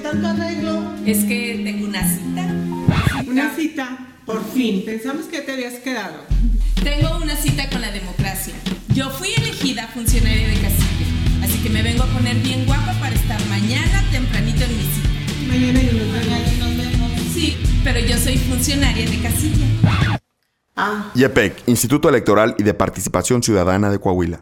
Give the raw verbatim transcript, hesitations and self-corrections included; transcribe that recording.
tanto arreglo? Es que tengo una cita. Una cita, por fin. Pensamos que te habías quedado. Tengo una cita con la democracia. Yo fui elegida funcionaria de casilla, así que me vengo a poner bien guapa para estar mañana tempranito en mi cita. Mañana yo nos vemos. nos vemos. Sí, pero yo soy funcionaria de casilla. Ah. I E P E C, Instituto Electoral y de Participación Ciudadana de Coahuila.